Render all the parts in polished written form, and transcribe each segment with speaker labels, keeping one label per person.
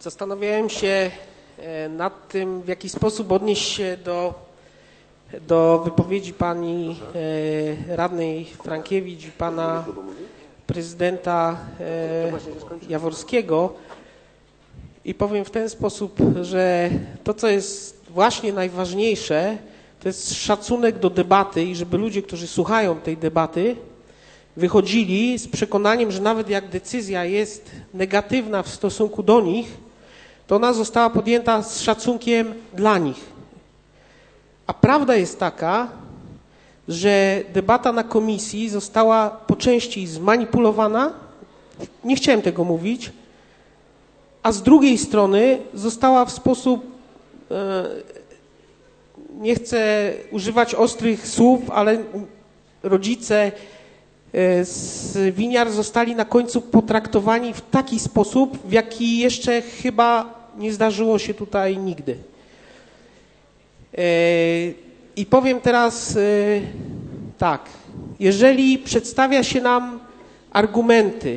Speaker 1: Zastanawiałem się nad tym, w jaki sposób odnieść się do wypowiedzi pani radnej Frankiewicz i pana prezydenta Jaworskiego i powiem w ten sposób, że to, co jest właśnie najważniejsze, to jest szacunek do debaty i żeby ludzie, którzy słuchają tej debaty, wychodzili z przekonaniem, że nawet jak decyzja jest negatywna w stosunku do nich, to ona została podjęta z szacunkiem dla nich. A prawda jest taka, że debata na komisji została po części zmanipulowana, nie chciałem tego mówić, a z drugiej strony została w sposób, nie chcę używać ostrych słów, ale rodzice z winiar zostali na końcu potraktowani w taki sposób, w jaki jeszcze chyba nie zdarzyło się tutaj nigdy. I powiem teraz tak, jeżeli przedstawia się nam argumenty,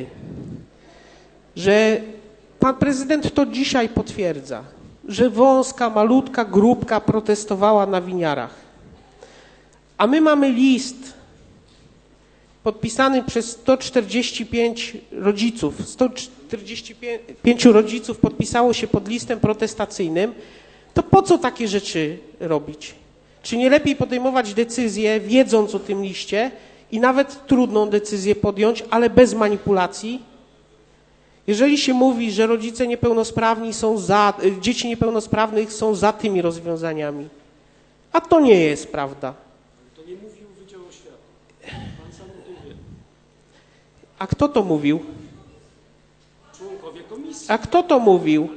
Speaker 1: że pan prezydent to dzisiaj potwierdza, że wąska, malutka grupka protestowała na winiarach, a my mamy list podpisany przez 145 rodziców. 145 rodziców podpisało się pod listem protestacyjnym. To po co takie rzeczy robić? Czy nie lepiej podejmować decyzję, wiedząc o tym liście i nawet trudną decyzję podjąć, ale bez manipulacji? Jeżeli się mówi, że rodzice niepełnosprawni są za, dzieci niepełnosprawnych są za tymi rozwiązaniami, a to nie jest prawda.
Speaker 2: To nie mówił Wydział Oświaty. Pan sam o tym wie.
Speaker 1: A kto to mówił?
Speaker 2: Członkowie komisji.
Speaker 1: A kto to mówił?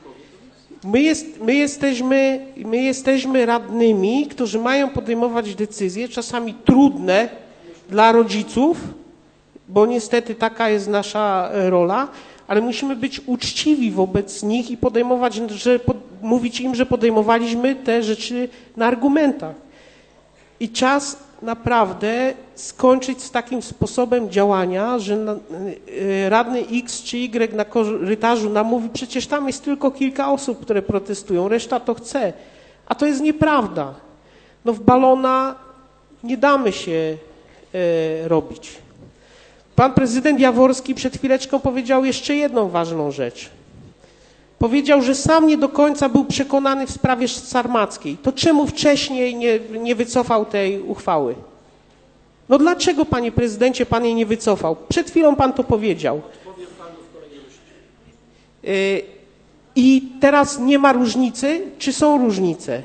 Speaker 1: My jesteśmy radnymi, którzy mają podejmować decyzje, czasami trudne dla rodziców, bo niestety taka jest nasza rola, ale musimy być uczciwi wobec nich i podejmować, mówić im, że podejmowaliśmy te rzeczy na argumentach. I czas naprawdę skończyć z takim sposobem działania, że radny X czy Y na korytarzu nam mówi, przecież tam jest tylko kilka osób, które protestują, reszta to chce. A to jest nieprawda. No w balona nie damy się robić. Pan prezydent Jaworski przed chwileczką powiedział jeszcze jedną ważną rzecz. Powiedział, że sam nie do końca był przekonany w sprawie sarmackiej. To czemu wcześniej nie wycofał tej uchwały? No dlaczego, panie prezydencie, pan jej nie wycofał? Przed chwilą pan to powiedział.
Speaker 2: Odpowiem panu w kolejności.
Speaker 1: I teraz nie ma różnicy, czy są różnice?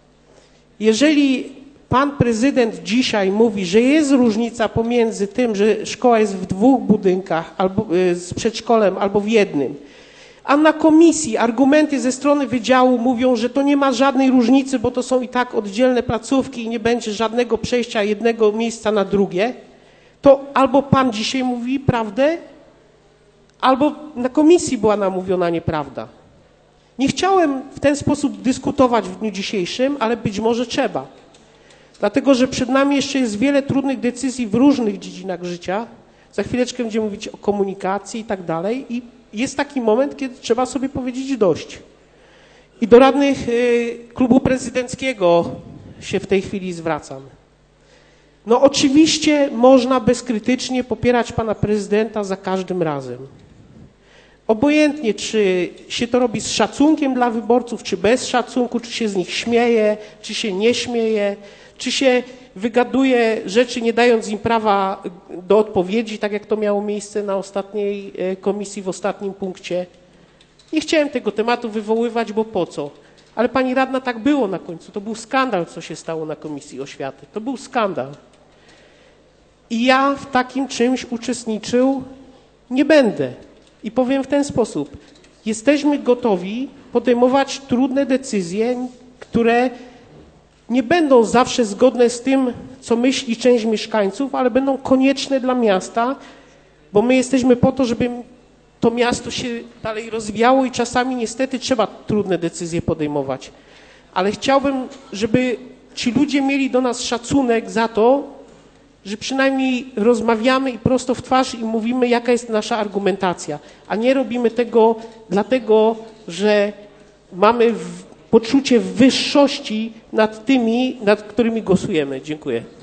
Speaker 1: Jeżeli pan prezydent dzisiaj mówi, że jest różnica pomiędzy tym, że szkoła jest w dwóch budynkach, albo z przedszkolem, albo w jednym, a na komisji argumenty ze strony wydziału mówią, że to nie ma żadnej różnicy, bo to są i tak oddzielne placówki i nie będzie żadnego przejścia jednego miejsca na drugie, to albo pan dzisiaj mówi prawdę, albo na komisji była nam mówiona nieprawda. Nie chciałem w ten sposób dyskutować w dniu dzisiejszym, ale być może trzeba. Dlatego, że przed nami jeszcze jest wiele trudnych decyzji w różnych dziedzinach życia. Za chwileczkę będziemy mówić o komunikacji i tak dalej. I jest taki moment, kiedy trzeba sobie powiedzieć dość. I do radnych klubu prezydenckiego się w tej chwili zwracam. No oczywiście można bezkrytycznie popierać pana prezydenta za każdym razem. Obojętnie, czy się to robi z szacunkiem dla wyborców, czy bez szacunku, czy się z nich śmieje, czy się nie śmieje, czy się wygaduje rzeczy, nie dając im prawa do odpowiedzi, tak jak to miało miejsce na ostatniej komisji, w ostatnim punkcie. Nie chciałem tego tematu wywoływać, bo po co? Ale pani radna, tak było na końcu. To był skandal, co się stało na Komisji Oświaty. To był skandal. I ja w takim czymś uczestniczył nie będę. I powiem w ten sposób. Jesteśmy gotowi podejmować trudne decyzje, które nie będą zawsze zgodne z tym, co myśli część mieszkańców, ale będą konieczne dla miasta, bo my jesteśmy po to, żeby to miasto się dalej rozwijało i czasami niestety trzeba trudne decyzje podejmować. Ale chciałbym, żeby ci ludzie mieli do nas szacunek za to, że przynajmniej rozmawiamy i prosto w twarz im mówimy, jaka jest nasza argumentacja, a nie robimy tego dlatego, że mamy poczucie wyższości nad tymi, nad którymi głosujemy. Dziękuję.